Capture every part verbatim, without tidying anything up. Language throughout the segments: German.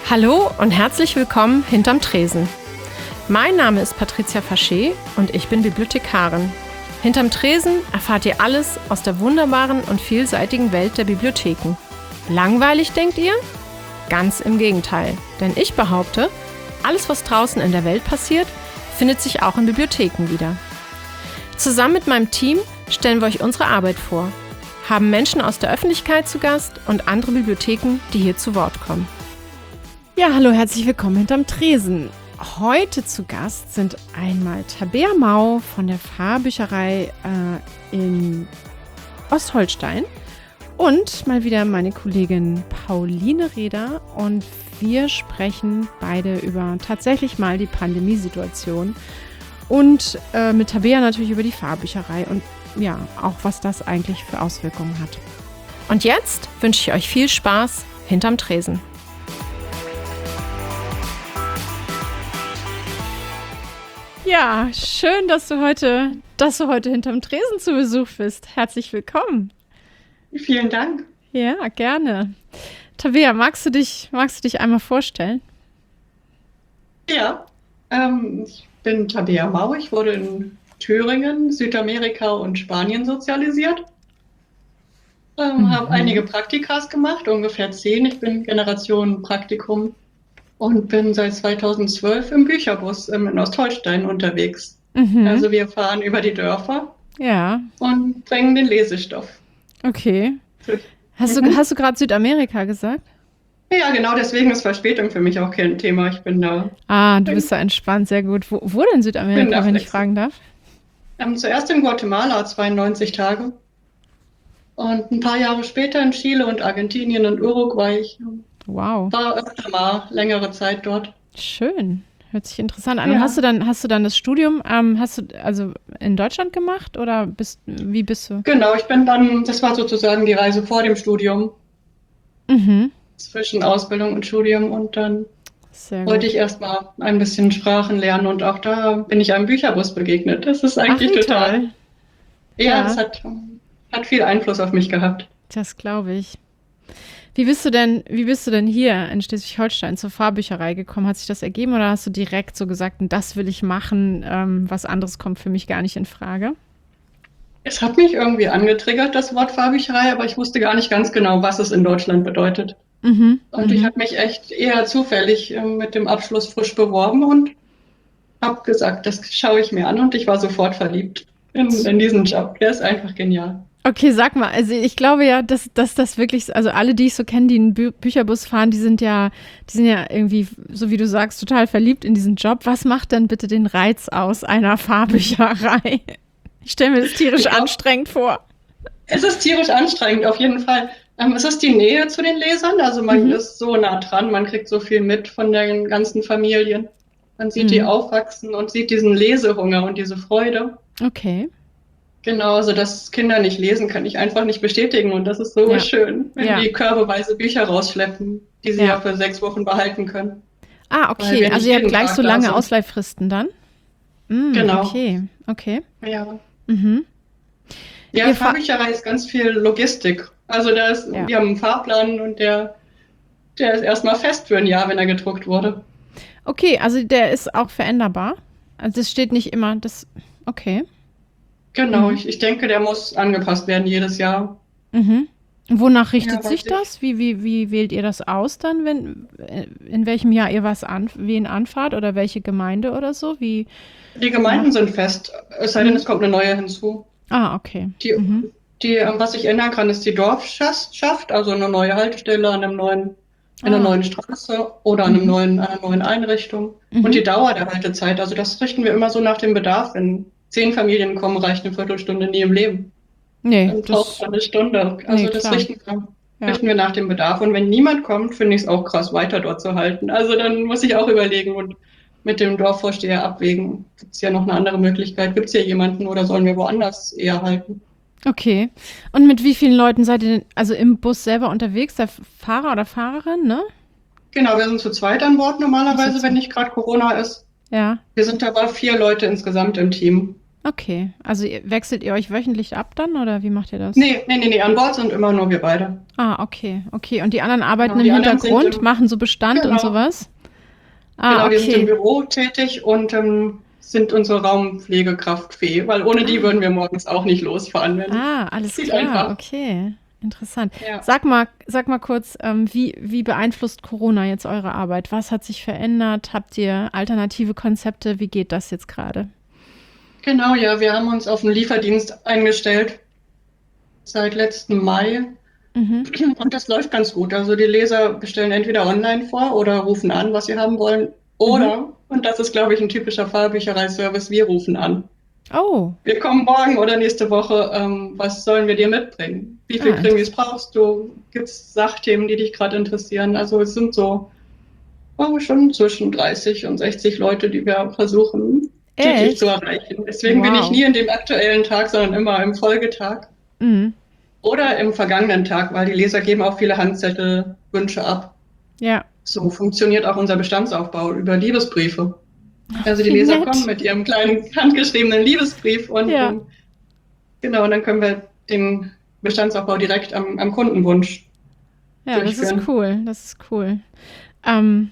Hallo und herzlich willkommen hinterm Tresen. Mein Name ist Patricia Faché und ich bin Bibliothekarin. Hinterm Tresen erfahrt ihr alles aus der wunderbaren und vielseitigen Welt der Bibliotheken. Langweilig, denkt ihr? Ganz im Gegenteil, denn ich behaupte, alles, was draußen in der Welt passiert, findet sich auch in Bibliotheken wieder. Zusammen mit meinem Team stellen wir euch unsere Arbeit vor, haben Menschen aus der Öffentlichkeit zu Gast und andere Bibliotheken, die hier zu Wort kommen. Ja, hallo, herzlich willkommen hinterm Tresen. Heute zu Gast sind einmal Tabea Mau von der Fahrbücherei äh, in Ostholstein und mal wieder meine Kollegin Pauline Reder, und wir sprechen beide über tatsächlich mal die Pandemiesituation und äh, mit Tabea natürlich über die Fahrbücherei und ja, auch was das eigentlich für Auswirkungen hat. Und jetzt wünsche ich euch viel Spaß hinterm Tresen. Ja, schön, dass du heute, dass du heute hinterm Tresen zu Besuch bist. Herzlich willkommen. Vielen Dank. Ja, gerne. Tabea, magst du dich, magst du dich einmal vorstellen? Ja, ähm, ich bin Tabea Mau. Ich wurde in Thüringen, Südamerika und Spanien sozialisiert. Ähm, Mhm. Habe einige Praktikas gemacht, ungefähr zehn. Ich bin Generation Praktikum und bin seit zweitausendzwölf im Bücherbus ähm, in Ostholstein unterwegs. Mhm. Also wir fahren über die Dörfer Ja, und bringen den Lesestoff. okay. Hast du, Mhm. hast du gerade Südamerika gesagt? Ja, genau, deswegen ist Verspätung für mich auch kein Thema. Ich bin da Ah, du bist da entspannt, sehr gut. Wo, wo denn Bin Südamerika, da wenn ich flexibel. fragen darf? ähm, zuerst in Guatemala, zweiundneunzig Tage. Und ein paar Jahre später in Chile und Argentinien und Uruguay. Ich Wow, war öfter mal längere Zeit dort. schön. Hört sich interessant an. Und Ja, hast du dann, hast du dann das Studium, ähm, hast du also in Deutschland gemacht oder bist, wie bist du? genau. Ich bin dann, das war sozusagen die Reise vor dem Studium, Mhm, zwischen Ausbildung und Studium. Und dann sehr wollte gut. ich erst mal ein bisschen Sprachen lernen. Und auch da bin ich einem Bücherbus begegnet. Das ist Ach, eigentlich wie total, toll. ja, das Ja, hat, hat viel Einfluss auf mich gehabt. das glaube ich. Wie bist du denn, wie bist du denn hier in Schleswig-Holstein zur Fahrbücherei gekommen? Hat sich das ergeben oder hast du direkt so gesagt, das will ich machen, ähm, was anderes kommt für mich gar nicht in Frage? Es hat mich irgendwie angetriggert, das Wort Fahrbücherei, aber ich wusste gar nicht ganz genau, was es in Deutschland bedeutet. Mhm, Und ich mhm. habe mich echt eher zufällig äh, mit dem Abschluss frisch beworben und habe gesagt, das schaue ich mir an, und ich war sofort verliebt in, in diesen Job. Der ist einfach genial. Okay, sag mal, also ich glaube ja, dass, dass das wirklich, also alle, die ich so kenne, die einen Bü Bücherbus fahren, die sind ja, die sind ja irgendwie, so wie du sagst, total verliebt in diesen Job. Was macht denn bitte den Reiz aus einer Fahrbücherei? Ich stelle mir das tierisch Ich glaube, anstrengend vor. es ist tierisch anstrengend, auf jeden Fall. Ähm, es ist die Nähe zu den Lesern, also man Mhm. ist so nah dran, man kriegt so viel mit von den ganzen Familien. Man sieht die Mhm. aufwachsen und sieht diesen Lesehunger und diese Freude. Okay. Genau, also dass Kinder nicht lesen, kann ich einfach nicht bestätigen, und das ist so Ja, schön, wenn ja, die körbeweise Bücher rausschleppen, die sie ja ja. für sechs Wochen behalten können, Ah, weil okay. wir Also nicht ihr habt jeden gleich Tag so da lange sind. Ausleihfristen dann? Mm, Genau, okay, okay. ja. Mhm. Ja, Ihr fa Fahrbücherei ist ganz viel Logistik. Also da ist, ja. wir haben einen Fahrplan, und der, der ist erstmal fest für ein Jahr, wenn er gedruckt wurde. Okay, also der ist auch veränderbar. Also das steht nicht immer, das, okay. Genau, Mhm. ich, ich denke, der muss angepasst werden jedes Jahr. Mhm. Wonach Ja, richtet weil sich sich das? Wie, wie, wie wählt ihr das aus dann, wenn, äh, in welchem Jahr ihr was an, wen anfahrt oder welche Gemeinde oder so? Wie die Gemeinden macht? sind fest, es sei denn, Mhm. es kommt eine neue hinzu. Ah, okay. Die, Mhm. die, ähm, was ich ändern kann, ist die Dorfschaft, also eine neue Haltestelle an einem neuen, in einer Ah, neuen Straße oder an einem mhm. neuen, einer neuen Einrichtung. Und Mhm. die Dauer der Haltezeit, also das richten wir immer so nach dem Bedarf. Wenn zehn Familien kommen, reicht eine Viertelstunde nie im Leben. Nee, Dann braucht das, man eine Stunde. nee, Also das klar. richten wir, Ja. richten wir nach dem Bedarf. Und wenn niemand kommt, finde ich es auch krass, weiter dort zu halten. Also dann muss ich auch überlegen und mit dem Dorfvorsteher abwägen. Gibt es ja noch eine andere Möglichkeit? Gibt es hier jemanden, oder sollen wir woanders eher halten? Okay. Und mit wie vielen Leuten seid ihr denn, also im Bus selber unterwegs, der Fahrer oder Fahrerin, ne? Genau, wir sind zu zweit an Bord Ach so, normalerweise, wenn zwei. nicht gerade Corona ist. Ja. Wir sind aber vier Leute insgesamt im Team. Okay, also ihr, wechselt ihr euch wöchentlich ab dann oder wie macht ihr das? Nee, nee, nee, nee, an Bord sind immer nur wir beide. Ah, okay, okay. Und die anderen arbeiten Genau, im die anderen sind Hintergrund, im, machen so Bestand und genau, sowas? Ah, genau, wir sind im okay. Büro tätig und ähm, sind unsere Raumpflegekraft Fee, weil ohne die Ah, würden wir morgens auch nicht losfahren. Wenn, ah, es alles geht klar, einfach. okay. Interessant. Ja. Sag mal, sag mal kurz, ähm, wie, wie beeinflusst Corona jetzt eure Arbeit? Was hat sich verändert? Habt ihr alternative Konzepte? Wie geht das jetzt gerade? Genau, ja, wir haben uns auf einen Lieferdienst eingestellt seit letzten Mai Mhm, und das läuft ganz gut. Also die Leser bestellen entweder online vor oder rufen an, was sie haben wollen, mhm. oder, und das ist, glaube ich, ein typischer Fallbüchereiservice, wir rufen an. Oh, Wir kommen morgen oder nächste Woche, ähm, was sollen wir dir mitbringen? Wie viel ah, Krimis interessant. brauchst du? Gibt es Sachthemen, die dich gerade interessieren? Also es sind so oh, schon zwischen dreißig und sechzig Leute, die wir versuchen täglich zu Echt? erreichen. Deswegen bin ich Wow. nie in dem aktuellen Tag, sondern immer im Folgetag Mhm. oder im vergangenen Tag, weil die Leser geben auch viele Handzettel, Wünsche ab. Ja. So funktioniert auch unser Bestandsaufbau über Liebesbriefe. Also die Wie Leser kommen nett. mit ihrem kleinen handgeschriebenen Liebesbrief und Ja. ähm, genau, und dann können wir den Bestandsaufbau direkt am, am Kundenwunsch Ja, das ist durchführen. cool. Das ist cool. Ähm,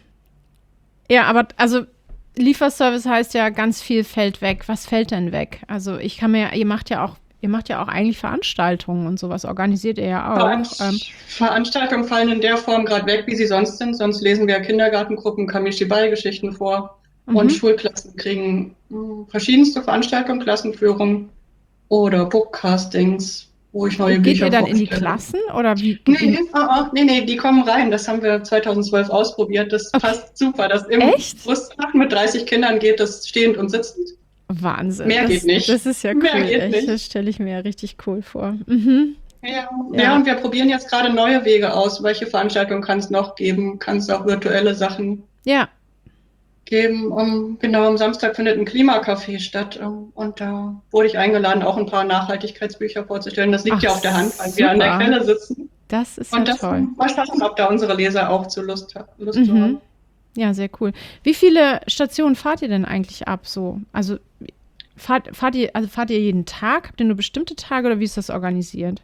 ja, aber also Lieferservice heißt ja, ganz viel fällt weg. Was fällt denn weg? Also ich kann mir, ihr macht ja auch, ihr macht ja auch eigentlich Veranstaltungen und sowas, organisiert ihr ja auch. Ähm, Veranstaltungen fallen in der Form gerade weg, wie sie sonst sind. Sonst lesen wir Kindergartengruppen Kamishibai-Geschichten vor und mhm. Schulklassen kriegen mh, verschiedenste Veranstaltungen, Klassenführungen oder Bookcastings, wo ich neue Geht ihr Bücher dann in die vorstelle. Klassen oder wie? Nee, In, ah, ah, nee, nee, die kommen rein. Das haben wir zweitausendzwölf ausprobiert. Das okay. passt super. Das im Echt? Brustfach mit dreißig Kindern geht das stehend und sitzend. Wahnsinn. Mehr geht Das, nicht. das ist ja Mehr cool, geht echt. nicht. Das stelle ich mir ja richtig cool vor. Mhm. Ja, ja, Ja. und wir probieren jetzt gerade neue Wege aus. Welche Veranstaltungen kann es noch geben? Kann es auch virtuelle Sachen Ja. geben? Um, genau, am Samstag findet ein Klimacafé statt. Um, und da wurde ich eingeladen, auch ein paar Nachhaltigkeitsbücher vorzustellen. Das liegt Ach, ja auf der Hand, weil wir an der super. Quelle sitzen. Das ist ja Und das toll. mal schauen, ob da unsere Leser auch zu Lust, Lust zu Mhm. haben. Ja, sehr cool. Wie viele Stationen fahrt ihr denn eigentlich ab so? Also fahrt, fahrt ihr, also fahrt ihr jeden Tag? Habt ihr nur bestimmte Tage oder wie ist das organisiert?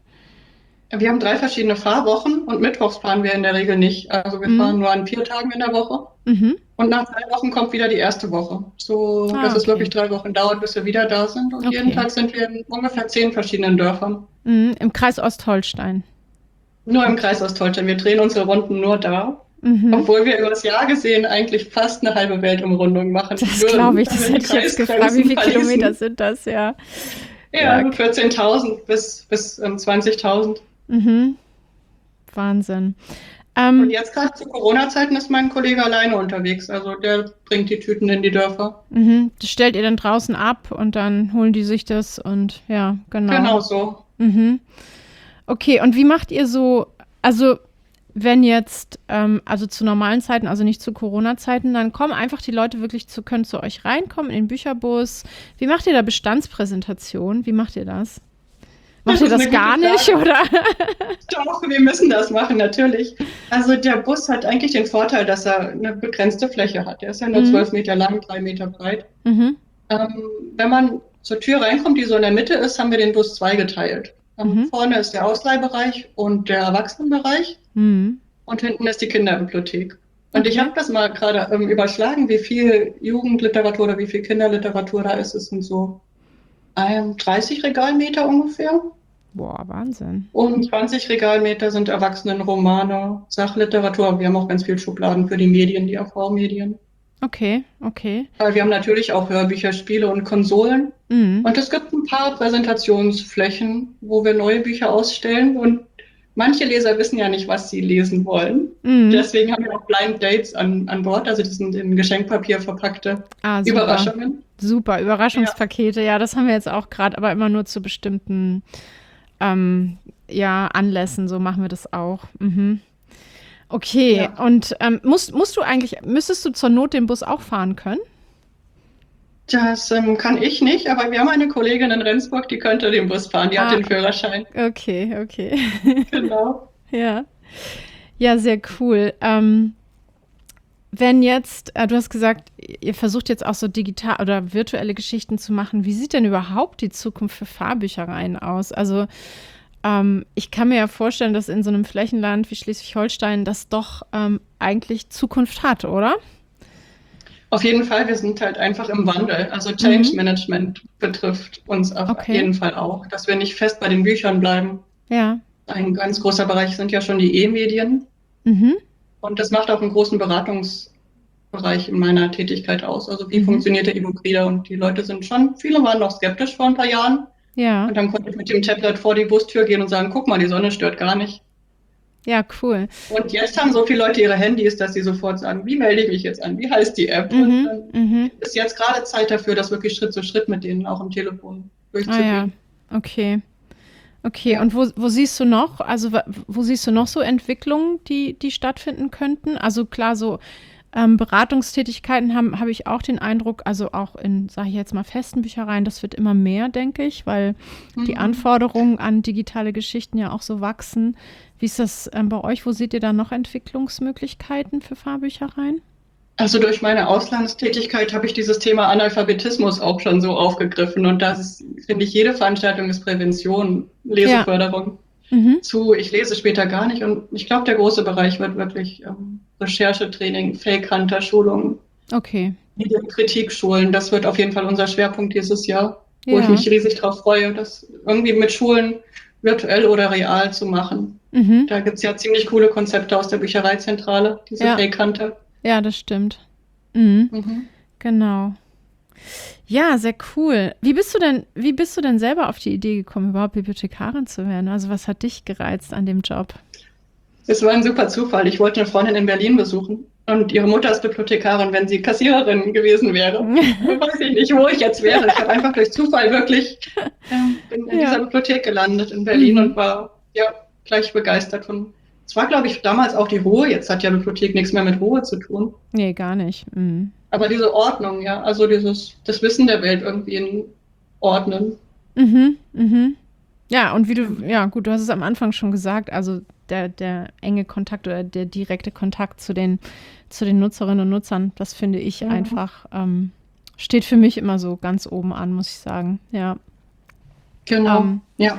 Wir haben drei verschiedene Fahrwochen und mittwochs fahren wir in der Regel nicht. Also wir Mhm. fahren nur an vier Tagen in der Woche. Mhm. Und nach drei Wochen kommt wieder die erste Woche. So, Ah, dass es wirklich okay. drei Wochen dauert, bis wir wieder da sind. Und jeden Okay. Tag sind wir in ungefähr zehn verschiedenen Dörfern. Mhm. Im Kreis Ostholstein. Nur im Okay. Kreis Ostholstein. Wir drehen unsere Runden nur da. Mhm. Obwohl wir über das Jahr gesehen eigentlich fast eine halbe Weltumrundung machen Das glaube würden, ich, wenn das wir die hätte ich jetzt gefragt. Wie Kreisgrenzen viele Kilometer verließen. sind das? Ja. Ja, Ja. so vierzehntausend bis, bis ähm, zwanzigtausend. Mhm. Wahnsinn. Und Ähm, jetzt gerade zu Corona-Zeiten ist mein Kollege alleine unterwegs. Also der bringt die Tüten in die Dörfer. mhm. Das stellt ihr dann draußen ab und dann holen die sich das und ja, genau. Genau so. Mhm. Okay, und wie macht ihr so, also wenn jetzt, ähm, also zu normalen Zeiten, also nicht zu Corona-Zeiten, dann kommen einfach die Leute wirklich zu, können zu euch reinkommen in den Bücherbus. Wie macht ihr da Bestandspräsentation? Wie macht ihr das? Macht Das ihr ist das eine gute gar nicht Frage. oder? Doch, wir müssen das machen, natürlich. Also der Bus hat eigentlich den Vorteil, dass er eine begrenzte Fläche hat. Der ist ja nur Mhm. zwölf Meter lang, drei Meter breit. Mhm. Ähm, wenn man zur Tür reinkommt, die so in der Mitte ist, haben wir den Bus zweigeteilt. Ähm, Mhm. vorne ist der Ausleihbereich und der Erwachsenenbereich Mhm. und hinten ist die Kinderbibliothek. Und ich Okay. habe das mal gerade ähm, überschlagen, wie viel Jugendliteratur oder wie viel Kinderliteratur da ist. Es sind so ähm, dreißig Regalmeter ungefähr. Boah, Wahnsinn. Und zwanzig Regalmeter sind Erwachsenenromane, Sachliteratur. Wir haben auch ganz viel Schubladen für die Medien, die A V-Medien. Okay, okay. Weil wir haben natürlich auch Hörbücher, Spiele und Konsolen. Mhm. Und es gibt ein paar Präsentationsflächen, wo wir neue Bücher ausstellen. Und manche Leser wissen ja nicht, was sie lesen wollen. Mhm. Deswegen haben wir auch Blind Dates an, an Bord. Also das sind in Geschenkpapier verpackte Ah, super. Überraschungen. Super, Ja, Überraschungspakete. Ja, das haben wir jetzt auch gerade, aber immer nur zu bestimmten ähm, ja, Anlässen. So machen wir das auch. Mhm. Okay, ja. und ähm, musst, musst du eigentlich, müsstest du zur Not den Bus auch fahren können? Das ähm, kann ich nicht, aber wir haben eine Kollegin in Rendsburg, die könnte den Bus fahren. Die hat Ah, den Führerschein. okay, okay. Genau. Ja. Ja, sehr cool. Ähm, wenn jetzt, äh, du hast gesagt, ihr versucht jetzt auch so digital oder virtuelle Geschichten zu machen. Wie sieht denn überhaupt die Zukunft für Fahrbüchereien aus? Also ähm, ich kann mir ja vorstellen, dass in so einem Flächenland wie Schleswig-Holstein das doch ähm, eigentlich Zukunft hat, oder? Auf jeden Fall, wir sind halt einfach im Wandel. Also Change Mhm. Management betrifft uns auf Okay. jeden Fall auch, dass wir nicht fest bei den Büchern bleiben. Ja. Ein ganz großer Bereich sind ja schon die E-Medien. Mhm. Und das macht auch einen großen Beratungsbereich in meiner Tätigkeit aus. Also wie Mhm. funktioniert der E-Book-Reader? Und die Leute sind schon, viele waren noch skeptisch vor ein paar Jahren. Ja. Und dann konnte ich mit dem Tablet vor die Bustür gehen und sagen, guck mal, die Sonne stört gar nicht. Ja, cool. Und jetzt haben so viele Leute ihre Handys, dass sie sofort sagen, wie melde ich mich jetzt an? Wie heißt die App? Und Mhm. dann Mhm. ist jetzt gerade Zeit dafür, das wirklich Schritt für Schritt mit denen auch am Telefon Ah ja, durchzugehen. okay. Okay, Ja. und wo, wo siehst du noch, also wa- wo siehst du noch so Entwicklungen, die, die stattfinden könnten? Also klar, so ähm, Beratungstätigkeiten haben, habe ich auch den Eindruck, also auch in, sage ich jetzt mal, festen Büchereien, das wird immer mehr, denke ich, weil die Mhm. Anforderungen an digitale Geschichten ja auch so wachsen. Wie ist das ähm, bei euch? Wo seht ihr da noch Entwicklungsmöglichkeiten für Fahrbüchereien? Also durch meine Auslandstätigkeit habe ich dieses Thema Analphabetismus auch schon so aufgegriffen. Und das ist, finde ich, jede Veranstaltung ist Prävention, Ja. Leseförderung Mhm. zu, ich lese später gar nicht. Und ich glaube, der große Bereich wird wirklich ähm, Recherchetraining, Fake-Hunter-Schulungen, Okay. Medienkritik-Schulen. Das wird auf jeden Fall unser Schwerpunkt dieses Jahr, wo ich Ja. mich riesig drauf freue, das irgendwie mit Schulen virtuell oder real zu machen. Mhm. Da gibt es ja ziemlich coole Konzepte aus der Büchereizentrale, diese Ja. Fake-Hunter. Ja, das stimmt. Mhm. Mhm. Genau. Ja, sehr cool. Wie bist du denn, wie bist du denn selber auf die Idee gekommen, überhaupt Bibliothekarin zu werden? Also was hat dich gereizt an dem Job? Es war ein super Zufall. Ich wollte eine Freundin in Berlin besuchen und ihre Mutter ist Bibliothekarin, wenn sie Kassiererin gewesen wäre. Weiß ich nicht, wo ich jetzt wäre. Ich habe einfach durch Zufall wirklich ähm, bin in Ja. dieser Bibliothek gelandet in Berlin Mhm. und war ja gleich begeistert von. Es war, glaube ich, damals auch die Ruhe. Jetzt hat ja Bibliothek nichts mehr mit Ruhe zu tun. Nee, gar nicht. Mhm. Aber diese Ordnung, ja, also dieses das Wissen der Welt irgendwie in ordnen. Mhm. Mhm. Ja, und wie du, ja gut, du hast es am Anfang schon gesagt, also der, der enge Kontakt oder der direkte Kontakt zu den, zu den Nutzerinnen und Nutzern, das finde ich Mhm. einfach, ähm, steht für mich immer so ganz oben an, muss ich sagen. Ja. Genau. Ähm, Ja.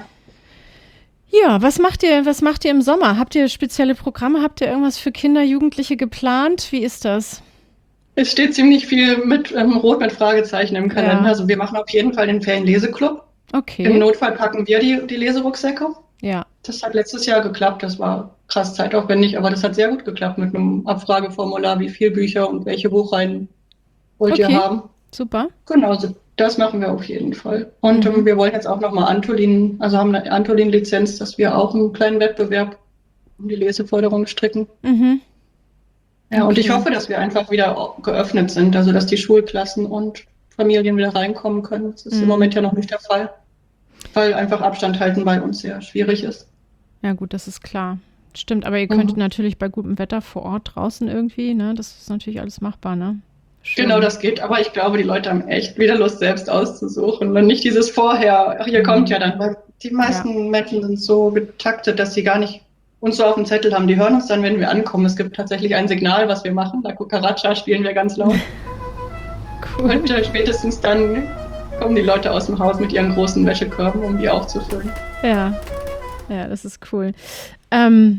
Ja, was macht ihr, was macht ihr im Sommer? Habt ihr spezielle Programme? Habt ihr irgendwas für Kinder, Jugendliche geplant? Wie ist das? Es steht ziemlich viel mit ähm, Rot mit Fragezeichen im Kalender. Ja. Also wir machen auf jeden Fall den Ferienleseklub. Im Okay. Notfall packen wir die, die Leserucksäcke. Ja. Das hat letztes Jahr geklappt. Das war krass zeitaufwendig, aber das hat sehr gut geklappt mit einem Abfrageformular, wie viel Bücher und welche Buchreihen wollt Okay. ihr haben. Super. Genau, so, das machen wir auf jeden Fall. Und Mhm. ähm, wir wollen jetzt auch nochmal Antolin, also haben eine Antolin-Lizenz, dass wir auch einen kleinen Wettbewerb um die Leseförderung stricken. Mhm. Ja, und ich Okay. hoffe, dass wir einfach wieder geöffnet sind, also dass die Schulklassen und Familien wieder reinkommen können. Das ist im Mhm. Moment ja noch nicht der Fall, weil einfach Abstand halten bei uns sehr schwierig ist. Ja, gut, das ist klar. Stimmt, aber ihr könntet Mhm. natürlich bei gutem Wetter vor Ort draußen irgendwie, ne? Das ist natürlich alles machbar, ne? Schön. Genau, das geht, aber ich glaube, die Leute haben echt wieder Lust, selbst auszusuchen und nicht dieses Vorher, ach, ihr Mhm. kommt ja dann, weil die meisten Menschen sind so getaktet, dass sie gar nicht uns so auf dem Zettel haben. Die hören uns dann, wenn wir ankommen. Es gibt tatsächlich ein Signal, was wir machen. La Cucaracha spielen wir ganz laut. Cool. Und äh, spätestens dann kommen die Leute aus dem Haus mit ihren großen Wäschekörben, um die aufzufüllen. Ja. Ja, das ist cool. Ähm,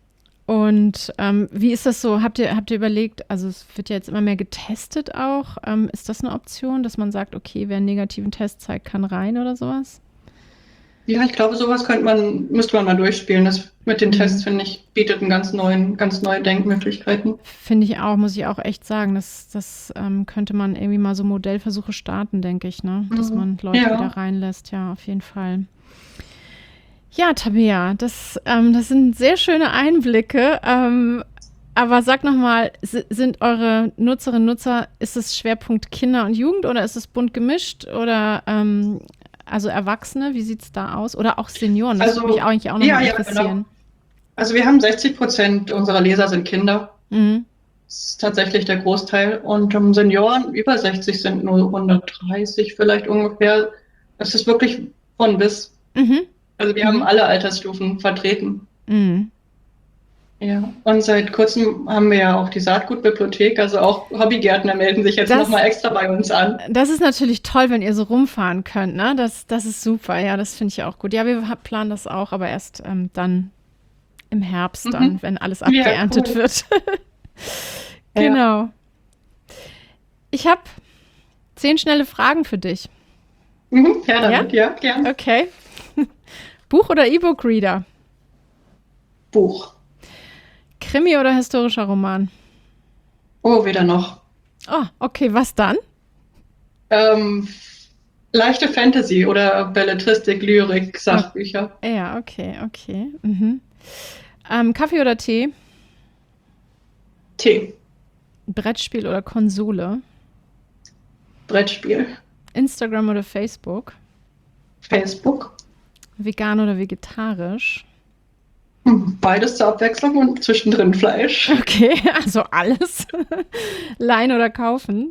und ähm, wie ist das so? Habt ihr, habt ihr überlegt, also es wird ja jetzt immer mehr getestet auch. Ähm, ist das eine Option, dass man sagt, okay, wer einen negativen Test zeigt, kann rein oder sowas? Ja, ich glaube, sowas könnte man, müsste man mal durchspielen. Das mit den Mhm. Tests, finde ich, bietet einen ganz neuen, ganz neue Denkmöglichkeiten. Finde ich auch, muss ich auch echt sagen. Das, das ähm, könnte man irgendwie mal so Modellversuche starten, denke ich, ne? Dass Mhm. man Leute Ja. wieder reinlässt, ja, auf jeden Fall. Ja, Tabea, das, ähm, das sind sehr schöne Einblicke. Ähm, aber sag nochmal, sind eure Nutzerinnen und Nutzer, ist es Schwerpunkt Kinder und Jugend oder ist es bunt gemischt oder ähm, also Erwachsene, wie sieht es da aus? Oder auch Senioren, das Also, würde mich eigentlich auch nochmal ja, ja, interessieren. genau. Also wir haben sechzig Prozent unserer Leser sind Kinder. Mhm. Das ist tatsächlich der Großteil. Und um, Senioren über sechzig sind nur hundertdreißig vielleicht ungefähr. Das ist wirklich von bis. Mhm. Also wir Mhm. haben alle Altersstufen vertreten. Mhm. Ja, und seit kurzem haben wir ja auch die Saatgutbibliothek, also auch Hobbygärtner melden sich jetzt Das, nochmal extra bei uns an. das ist natürlich toll, wenn ihr so rumfahren könnt, ne? Das, das ist super, ja, das finde ich auch gut. Ja, wir ha- planen das auch, aber erst ähm, dann im Herbst, dann, Mhm. wenn alles Ja, abgeerntet cool. wird. Ja. Genau. Ich habe zehn schnelle Fragen für dich. Mhm. Ja, Ja? damit, ja, gern. Okay. Buch oder E-Book-Reader? Buch. Krimi oder historischer Roman? Oh, weder noch. Oh, okay, was dann? Ähm, leichte Fantasy oder Belletristik, Lyrik, Oh, Sachbücher. ja, okay, okay. Mhm. Ähm, Kaffee oder Tee? Tee. Brettspiel oder Konsole? Brettspiel. Instagram oder Facebook? Facebook. Vegan oder vegetarisch? Hm, beides zur Abwechslung und zwischendrin Fleisch. Okay, also alles. Leihen oder kaufen?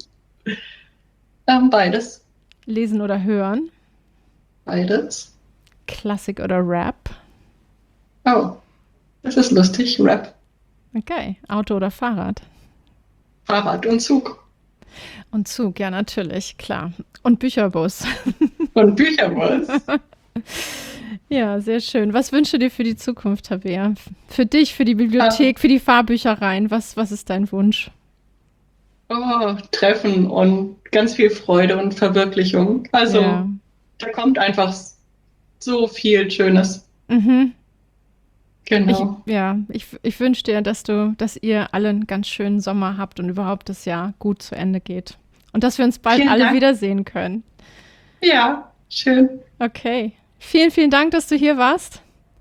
Ähm, beides. Lesen oder hören? Beides. Klassik oder Rap? Oh, das ist lustig. Rap, Okay, Auto oder Fahrrad? Fahrrad und Zug. Und Zug, ja, natürlich, klar. Und Bücherbus. Und Bücherwurst. Ja, sehr schön. Was wünschst du dir für die Zukunft, Tabea? Für dich, für die Ähm, Bibliothek, für die Fahrbüchereien? Was, was ist dein Wunsch? oh, Treffen und ganz viel Freude und Verwirklichung. Ja. Also, da kommt einfach so viel Schönes. Mhm. Ich, Genau. ja, ich, ich wünsche dir, dass du, dass ihr alle einen ganz schönen Sommer habt und überhaupt das Jahr gut zu Ende geht. Und dass wir uns bald Vielen alle Dank. wiedersehen können. Ja, schön. Okay. Vielen, vielen Dank, dass du hier warst.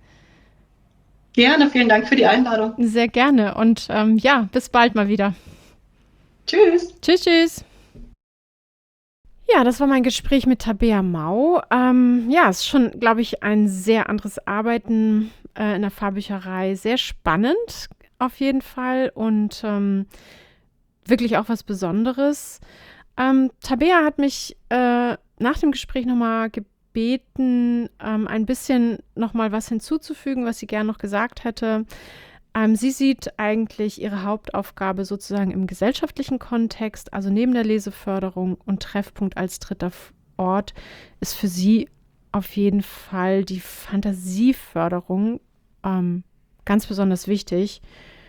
Gerne, vielen Dank für die Einladung. Sehr gerne. Und ähm, ja, bis bald mal wieder. Tschüss. Tschüss, tschüss. Ja, das war mein Gespräch mit Tabea Mau. Ähm, ja, es ist schon, glaube ich, ein sehr anderes Arbeiten äh, in der Fahrbücherei. Sehr spannend auf jeden Fall und ähm, wirklich auch was Besonderes. Ähm, Tabea hat mich äh, nach dem Gespräch nochmal gebeten, ähm, ein bisschen nochmal was hinzuzufügen, was sie gern noch gesagt hätte. Ähm, sie sieht eigentlich ihre Hauptaufgabe sozusagen im gesellschaftlichen Kontext, also neben der Leseförderung und Treffpunkt als dritter F- Ort, ist für sie auf jeden Fall die Fantasieförderung ähm, ganz besonders wichtig.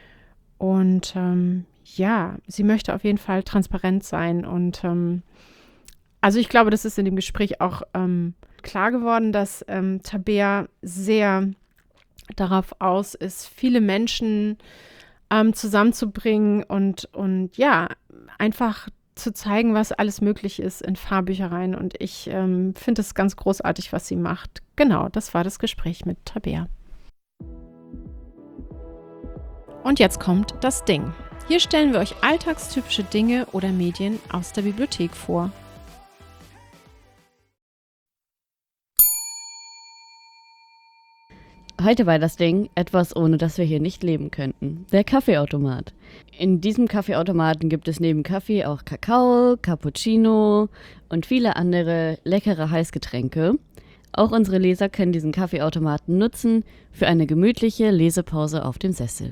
Und ähm, ja, sie möchte auf jeden Fall transparent sein. Und ähm, also ich glaube, das ist in dem Gespräch auch ähm, klar geworden, dass ähm, Tabea sehr darauf aus ist, viele Menschen ähm, zusammenzubringen und, und ja, einfach zu zeigen, was alles möglich ist in Fahrbüchereien. Und ich ähm, finde es ganz großartig, was sie macht. Genau, das war das Gespräch mit Tabea. Und jetzt kommt das Ding. Hier stellen wir euch alltagstypische Dinge oder Medien aus der Bibliothek vor. Heute war das Ding etwas, ohne das wir hier nicht leben könnten. Der Kaffeeautomat. In diesem Kaffeeautomaten gibt es neben Kaffee auch Kakao, Cappuccino und viele andere leckere Heißgetränke. Auch unsere Leser können diesen Kaffeeautomaten nutzen für eine gemütliche Lesepause auf dem Sessel.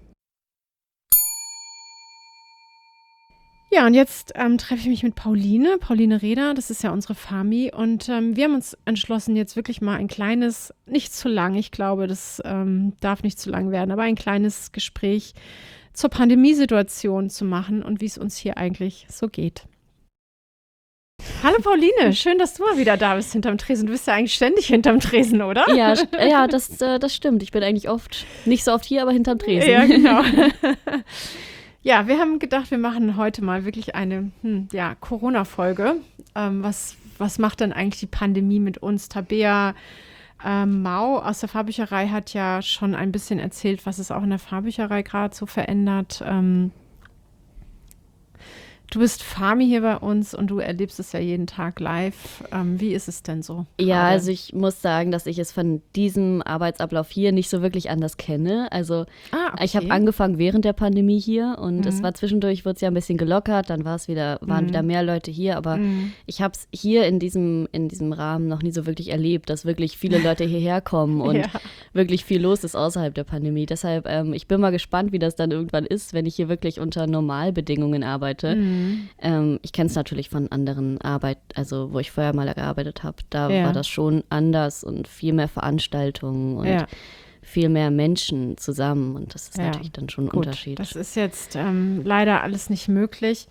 Ja, und jetzt ähm, treffe ich mich mit Pauline, Pauline Reder, das ist ja unsere Fami. Und ähm, wir haben uns entschlossen, jetzt wirklich mal ein kleines, nicht zu lang, ich glaube, das ähm, darf nicht zu lang werden, aber ein kleines Gespräch zur Pandemiesituation zu machen und wie es uns hier eigentlich so geht. Hallo Pauline, schön, dass du mal wieder da bist hinterm Tresen. Du bist ja eigentlich ständig hinterm Tresen, oder? Ja, st- ja das, äh, das stimmt. Ich bin eigentlich oft, nicht so oft hier, aber hinterm Tresen. Ja, genau. Ja, wir haben gedacht, wir machen heute mal wirklich eine hm, ja, Corona-Folge. Ähm, was, was macht denn eigentlich die Pandemie mit uns? Tabea ähm, Mau aus der Fahrbücherei hat ja schon ein bisschen erzählt, was es auch in der Fahrbücherei gerade so verändert. Ähm, du bist Fami hier bei uns und du erlebst es ja jeden Tag live. Ähm, wie ist es denn so? Ja, gerade? also ich muss sagen, dass ich es von diesem Arbeitsablauf hier nicht so wirklich anders kenne. Also Ah, okay. ich habe angefangen während der Pandemie hier und Mhm. es war zwischendurch, wurde es ja ein bisschen gelockert, dann war es wieder, waren Mhm. wieder mehr Leute hier, aber Mhm. ich habe es hier in diesem, in diesem Rahmen noch nie so wirklich erlebt, dass wirklich viele Leute hierher kommen und Ja. wirklich viel los ist außerhalb der Pandemie. Deshalb, ähm, ich bin mal gespannt, wie das dann irgendwann ist, wenn ich hier wirklich unter Normalbedingungen arbeite. Mhm. Ähm, ich kenne es natürlich von anderen Arbeit, also wo ich vorher mal gearbeitet habe. Da ja. war das schon anders und viel mehr Veranstaltungen und ja. viel mehr Menschen zusammen. Und das ist ja. natürlich dann schon ein Gut, Unterschied. Das ist jetzt ähm, leider alles nicht möglich.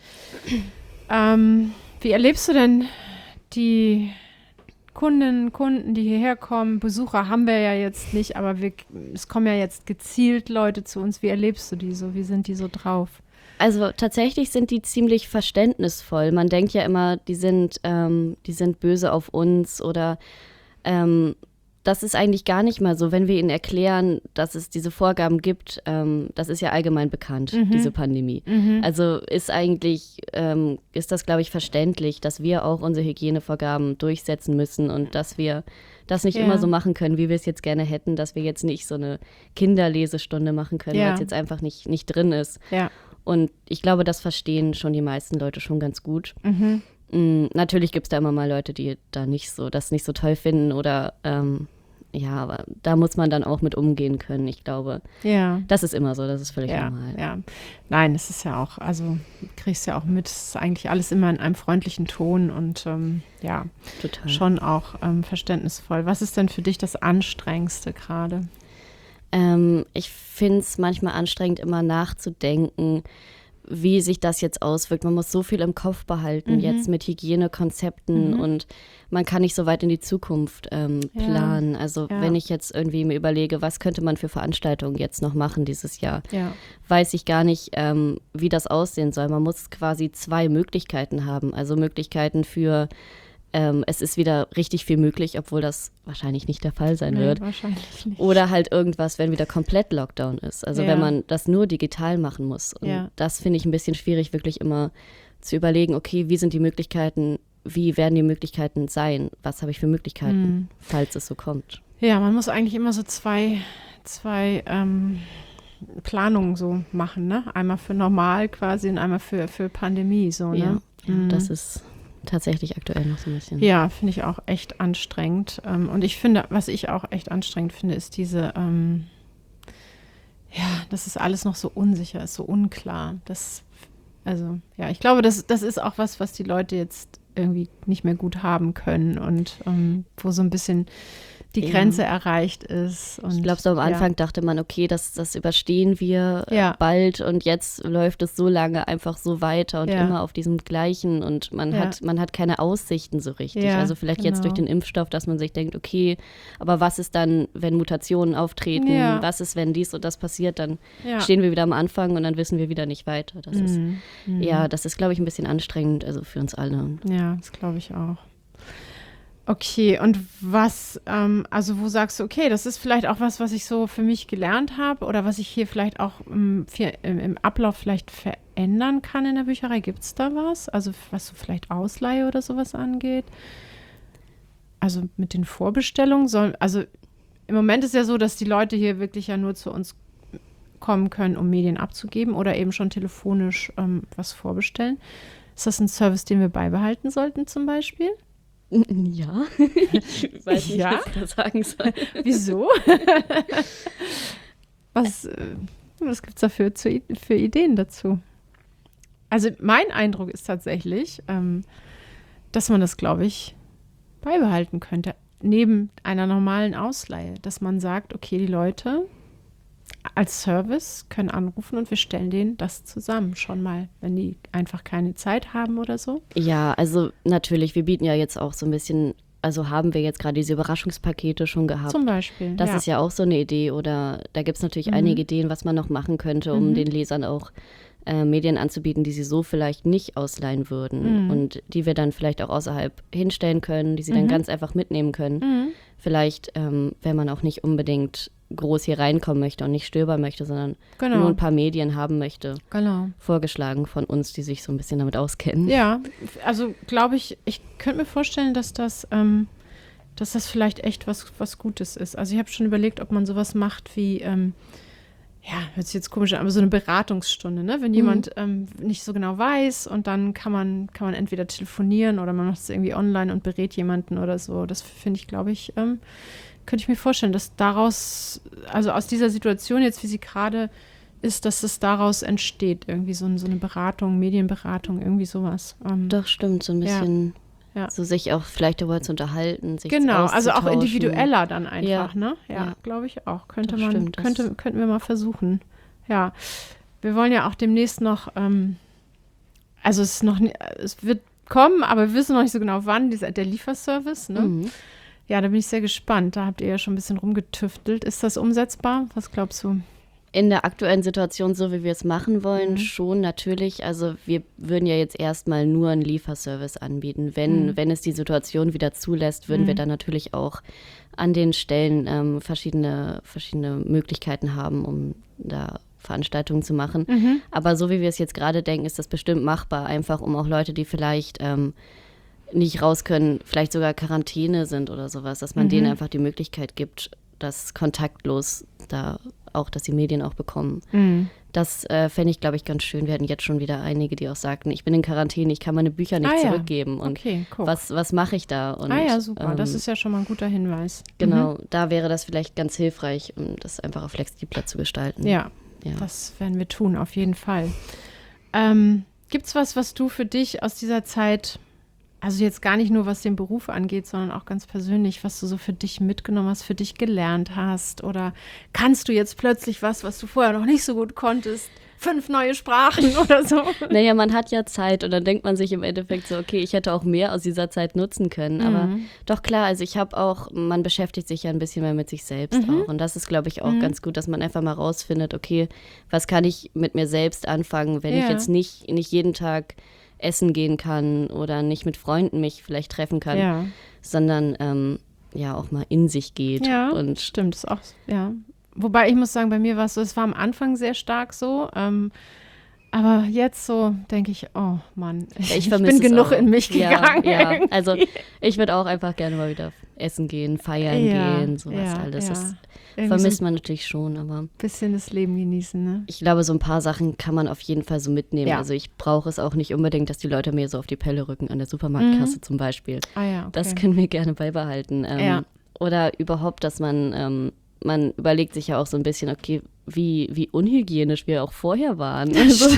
ähm, wie erlebst du denn die Kundinnen, Kunden, die hierher kommen? Besucher haben wir ja jetzt nicht, aber wir, es kommen ja jetzt gezielt Leute zu uns. Wie erlebst du die so? Wie sind die so drauf? Also tatsächlich sind die ziemlich verständnisvoll. Man denkt ja immer, die sind, ähm, die sind böse auf uns oder ähm, das ist eigentlich gar nicht mal so, wenn wir ihnen erklären, dass es diese Vorgaben gibt. Ähm, das ist ja allgemein bekannt, mhm. diese Pandemie. Mhm. Also ist eigentlich, ähm, ist das, glaube ich, verständlich, dass wir auch unsere Hygienevorgaben durchsetzen müssen und dass wir das nicht ja. immer so machen können, wie wir es jetzt gerne hätten, dass wir jetzt nicht so eine Kinderlesestunde machen können, ja. weil es jetzt einfach nicht, nicht drin ist. Ja. Und ich glaube, das verstehen schon die meisten Leute schon ganz gut. Mhm. Mhm, natürlich gibt es da immer mal Leute, die da nicht so, das nicht so toll finden oder ähm, ja, aber da muss man dann auch mit umgehen können, ich glaube. Ja. Das ist immer so, das ist völlig ja, normal. Ja, nein, es ist ja auch, also du kriegst ja auch mit, es ist eigentlich alles immer in einem freundlichen Ton und ähm, ja, Total. schon auch ähm, verständnisvoll. Was ist denn für dich das Anstrengendste gerade? Ähm, ich finde es manchmal anstrengend, immer nachzudenken, wie sich das jetzt auswirkt. Man muss so viel im Kopf behalten, mhm. jetzt mit Hygienekonzepten mhm. und man kann nicht so weit in die Zukunft ähm, planen. Ja. Also ja. wenn ich jetzt irgendwie mir überlege, was könnte man für Veranstaltungen jetzt noch machen dieses Jahr, ja. weiß ich gar nicht, ähm, wie das aussehen soll. Man muss quasi zwei Möglichkeiten haben. Also Möglichkeiten für Ähm, es ist wieder richtig viel möglich, obwohl das wahrscheinlich nicht der Fall sein nee, wird. Wahrscheinlich nicht. Oder halt irgendwas, wenn wieder komplett Lockdown ist. Also ja. wenn man das nur digital machen muss. Und ja. das finde ich ein bisschen schwierig, wirklich immer zu überlegen, okay, wie sind die Möglichkeiten, wie werden die Möglichkeiten sein? Was habe ich für Möglichkeiten, mhm. falls es so kommt? Ja, man muss eigentlich immer so zwei, zwei ähm, Planungen so machen, ne? Einmal für normal quasi und einmal für, für Pandemie. So, ne? Ja, ja mhm. das ist tatsächlich aktuell noch so ein bisschen. Ja, finde ich auch echt anstrengend. Und ich finde, was ich auch echt anstrengend finde, ist diese, ähm, ja, dass es alles noch so unsicher ist, so unklar. Das, also, ja, ich glaube, das, das ist auch was, was die Leute jetzt irgendwie nicht mehr gut haben können und ähm, wo so ein bisschen die Grenze ja. erreicht ist. Und, ich glaube, so am Anfang ja. dachte man, okay, das, das überstehen wir ja. bald und jetzt läuft es so lange einfach so weiter und ja. immer auf diesem Gleichen und man ja. hat man hat keine Aussichten so richtig. Ja, also vielleicht genau. jetzt durch den Impfstoff, dass man sich denkt, okay, aber was ist dann, wenn Mutationen auftreten? Ja. Was ist, wenn dies und das passiert? Dann ja. stehen wir wieder am Anfang und dann wissen wir wieder nicht weiter. Das mhm. ist, mhm. ja, das ist, glaube ich, ein bisschen anstrengend, also für uns alle. Ja, das glaube ich auch. Okay, und was, ähm, also wo sagst du, okay, das ist vielleicht auch was, was ich so für mich gelernt habe oder was ich hier vielleicht auch im, im, im Ablauf vielleicht verändern kann in der Bücherei? Gibt es da was? Also was so vielleicht Ausleihe oder sowas angeht? Also mit den Vorbestellungen soll, also im Moment ist ja so, dass die Leute hier wirklich ja nur zu uns kommen können, um Medien abzugeben oder eben schon telefonisch ähm, was vorbestellen. Ist das ein Service, den wir beibehalten sollten zum Beispiel? Ja, ich weiß nicht, ja? was ich da sagen soll. Wieso? was was gibt es dafür zu, für Ideen dazu? Also mein Eindruck ist tatsächlich, ähm, dass man das, glaube ich, beibehalten könnte, neben einer normalen Ausleihe, dass man sagt, okay, die Leute als Service können anrufen und wir stellen denen das zusammen schon mal, wenn die einfach keine Zeit haben oder so. Ja, also natürlich, wir bieten ja jetzt auch so ein bisschen, also haben wir jetzt gerade diese Überraschungspakete schon gehabt. Zum Beispiel, Das ja. ist ja auch so eine Idee oder da gibt es natürlich mhm. einige Ideen, was man noch machen könnte, um mhm. den Lesern auch äh, Medien anzubieten, die sie so vielleicht nicht ausleihen würden mhm. und die wir dann vielleicht auch außerhalb hinstellen können, die sie mhm. dann ganz einfach mitnehmen können. Mhm. Vielleicht, ähm, wenn man auch nicht unbedingt groß hier reinkommen möchte und nicht stöbern möchte, sondern genau. nur ein paar Medien haben möchte. Genau. Vorgeschlagen von uns, die sich so ein bisschen damit auskennen. Ja, also glaube ich, ich könnte mir vorstellen, dass das, ähm, dass das vielleicht echt was, was Gutes ist. Also ich habe schon überlegt, ob man sowas macht wie, ähm, ja, hört sich jetzt komisch an, aber so eine Beratungsstunde, ne? Wenn mhm. jemand ähm, nicht so genau weiß und dann kann man, kann man entweder telefonieren oder man macht es irgendwie online und berät jemanden oder so. Das finde ich, glaube ich, ähm, könnte ich mir vorstellen, dass daraus, also aus dieser Situation jetzt, wie sie gerade ist, dass es daraus entsteht, irgendwie so, so eine Beratung, Medienberatung, irgendwie sowas. Ähm, Doch, stimmt, so ein bisschen, ja. Ja. so sich auch vielleicht darüber zu unterhalten, sich Genau, also auch auszutauschen. individueller dann einfach, Ja. ne? Ja, Ja. glaube ich auch. Könnte Das man, stimmt, das- könnte, könnten wir mal versuchen. Ja, wir wollen ja auch demnächst noch, ähm, also es ist noch, nie- es wird kommen, aber wir wissen noch nicht so genau wann, dieser, der Lieferservice, ne? Mhm. Ja, da bin ich sehr gespannt. Da habt ihr ja schon ein bisschen rumgetüftelt. Ist das umsetzbar? Was glaubst du? In der aktuellen Situation, so wie wir es machen wollen, Mhm. schon natürlich. Also wir würden ja jetzt erstmal nur einen Lieferservice anbieten. Wenn, Mhm. wenn es die Situation wieder zulässt, würden Mhm. wir dann natürlich auch an den Stellen ähm, verschiedene, verschiedene Möglichkeiten haben, um da Veranstaltungen zu machen. Mhm. Aber so wie wir es jetzt gerade denken, ist das bestimmt machbar, einfach um auch Leute, die vielleicht ähm, nicht raus können, vielleicht sogar Quarantäne sind oder sowas, dass man Mhm. denen einfach die Möglichkeit gibt, das kontaktlos da auch, dass die Medien auch bekommen. Mhm. Das äh, fände ich, glaube ich, ganz schön. Wir hatten jetzt schon wieder einige, die auch sagten, ich bin in Quarantäne, ich kann meine Bücher nicht Ah, ja. zurückgeben. Und Okay, guck. was, was mache ich da? Und, ah ja, super. ähm, Das ist ja schon mal ein guter Hinweis. Genau, da wäre das vielleicht ganz hilfreich, um das einfach auch flexibler zu gestalten. Mhm. Ja, Ja. das werden wir tun, auf jeden Fall. Ähm, gibt's was, was du für dich aus dieser Zeit, also jetzt gar nicht nur was den Beruf angeht, sondern auch ganz persönlich, was du so für dich mitgenommen hast, für dich gelernt hast? Oder kannst du jetzt plötzlich was, was du vorher noch nicht so gut konntest? Fünf neue Sprachen oder so? Naja, man hat ja Zeit und dann denkt man sich im Endeffekt so, okay, ich hätte auch mehr aus dieser Zeit nutzen können. Aber Mhm. doch klar, also ich habe auch, man beschäftigt sich ja ein bisschen mehr mit sich selbst Mhm. auch. Und das ist, glaube ich, auch Mhm. ganz gut, dass man einfach mal rausfindet, okay, was kann ich mit mir selbst anfangen, wenn Ja. ich jetzt nicht, nicht jeden Tag essen gehen kann oder nicht mit Freunden mich vielleicht treffen kann, Ja, sondern ähm, ja auch mal in sich geht. ja Und stimmt. Ist auch, ja. Wobei ich muss sagen, bei mir war es so, es war am Anfang sehr stark so, ähm, aber jetzt so denke ich, oh Mann, ich, ich ich vermisse bin es genug auch. in mich Ja, gegangen. ja, irgendwie. also ich würde auch einfach gerne mal wieder essen gehen, feiern Ja, gehen, sowas ja, alles. ja. Das Irgendwie vermisst so man natürlich schon, aber ein bisschen das Leben genießen, ne? ich glaube, so ein paar Sachen kann man auf jeden Fall so mitnehmen. Ja. Also ich brauche es auch nicht unbedingt, dass die Leute mir so auf die Pelle rücken an der Supermarktkasse zum Beispiel. Ah ja, okay. Das können wir gerne beibehalten. Ähm, Ja. Oder überhaupt, dass man, ähm, man überlegt sich ja auch so ein bisschen, okay, wie, wie unhygienisch wir auch vorher waren. Also,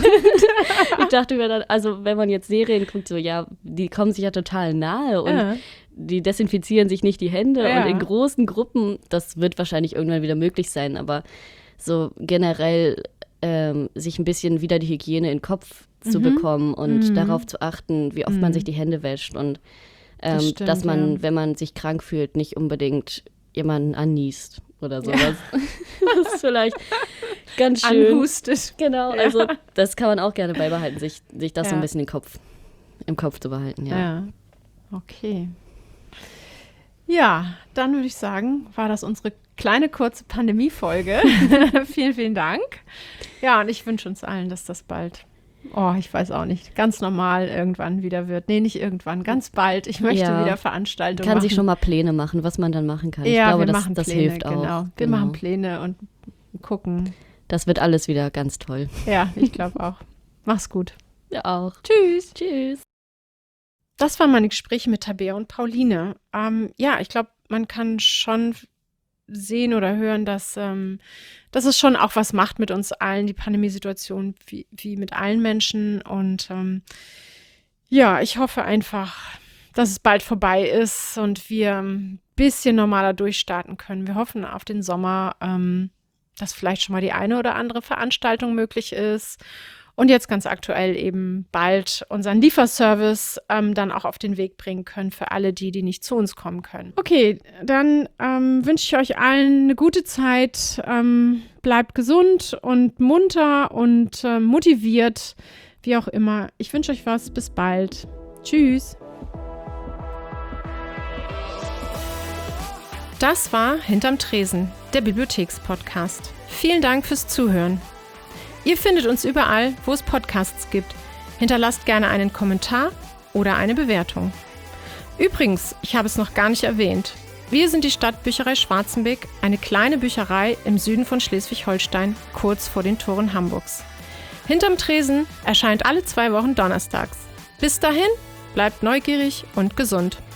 ich dachte mir dann, also wenn man jetzt Serien guckt, so ja, die kommen sich ja total nahe und Ja. die desinfizieren sich nicht die Hände Ja. und in großen Gruppen, das wird wahrscheinlich irgendwann wieder möglich sein, aber so generell ähm, sich ein bisschen wieder die Hygiene in den Kopf zu Mhm. bekommen und Mhm. darauf zu achten, wie oft Mhm. man sich die Hände wäscht und ähm, Das stimmt, dass man, ja. wenn man sich krank fühlt, nicht unbedingt jemanden anniest oder sowas. Das ist vielleicht ganz schön. Anhustet. Genau, Ja. also das kann man auch gerne beibehalten, sich, sich das so Ja. ein bisschen im Kopf, im Kopf zu behalten, ja. Ja. Okay. Ja, dann würde ich sagen, war das unsere kleine kurze Pandemie-Folge. Vielen, vielen Dank. Ja, und ich wünsche uns allen, dass das bald, oh, ich weiß auch nicht, ganz normal irgendwann wieder wird. Nee, nicht irgendwann, ganz bald. Ich möchte Ja. wieder Veranstaltungen Kann machen. sich schon mal Pläne machen, was man dann machen kann. Ich ja, glaube, wir das, machen das Pläne, hilft auch. genau. Wir Genau. machen Pläne und gucken. Das wird alles wieder ganz toll. Ja, ich glaube auch. Mach's gut. Ja, auch. Tschüss. Tschüss. Das waren meine Gespräche mit Tabea und Pauline. Ähm, ja, ich glaube, man kann schon sehen oder hören, dass, ähm, dass es schon auch was macht mit uns allen, die Pandemiesituation, wie, wie mit allen Menschen. Und ähm, ja, ich hoffe einfach, dass es bald vorbei ist und wir ein bisschen normaler durchstarten können. Wir hoffen auf den Sommer, ähm, dass vielleicht schon mal die eine oder andere Veranstaltung möglich ist. Und jetzt ganz aktuell eben bald unseren Lieferservice ähm, dann auch auf den Weg bringen können für alle die, die nicht zu uns kommen können. Okay, dann ähm, wünsche ich euch allen eine gute Zeit. Ähm, bleibt gesund und munter und äh, motiviert, wie auch immer. Ich wünsche euch was. Bis bald. Tschüss. Das war Hinterm Tresen, der Bibliothekspodcast. Vielen Dank fürs Zuhören. Ihr findet uns überall, wo es Podcasts gibt. Hinterlasst gerne einen Kommentar oder eine Bewertung. Übrigens, ich habe es noch gar nicht erwähnt. Wir sind die Stadtbücherei Schwarzenbeck, eine kleine Bücherei im Süden von Schleswig-Holstein, kurz vor den Toren Hamburgs. Hinterm Tresen erscheint alle zwei Wochen donnerstags. Bis dahin, bleibt neugierig und gesund.